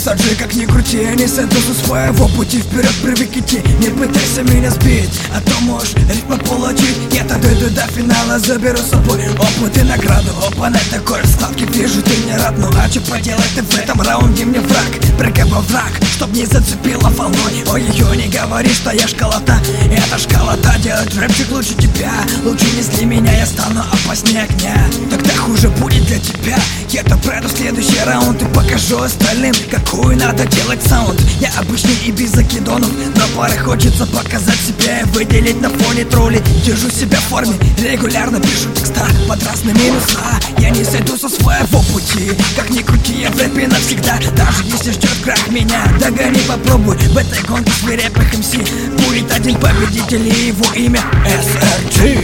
саджи, как ни крути, я не сойду со своего пути. Вперед привык идти, не пытайся меня сбить, а то можешь ритм получить. Я-то дойду до финала, заберу с собой опыт и награду. Опа-на такой раскладки, вижу, ты не рад. Ну а что поделать, ты в этом раунде мне враг. Прыгай враг, чтоб не зацепила волной. Ой-ой-ой, не говори, что я школота. Это школота, делать рэпчик лучше тебя. Лучше не зли меня, я стану опаснее огня. Тогда хуже будет для тебя. Я-то пройду следующий раунд и покажу остальным, какую надо делать саунд. Я обычный и без закидонов, но порой хочется показать себя и выделить на фоне троллей. Держу себя в форме, регулярно пишу текста под разные минуса. Я не сойду со своего пути, как ни крути, я в рэпе навсегда. Даже если ждет крах меня, догони, попробуй. В этой гонке свирепых МС будет один победитель, и его имя SRG.